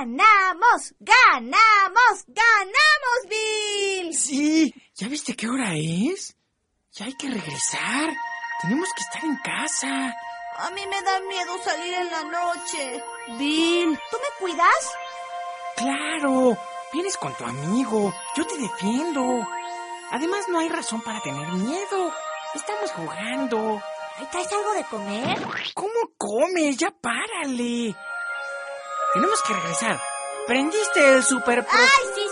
¡Ganamos! ¡Ganamos! ¡Ganamos, Bill! Sí, ¿ya viste qué hora es? Ya hay que regresar. Tenemos que estar en casa. A mí me da miedo salir en la noche. Bill, ¿tú me cuidas? Claro, vienes con tu amigo. Yo te defiendo. Además, no hay razón para tener miedo. Estamos jugando. ¿Ahí traes algo de comer? ¿Cómo comes? Ya párale. Tenemos que regresar. ¿Prendiste el super... ¡Ay, sí!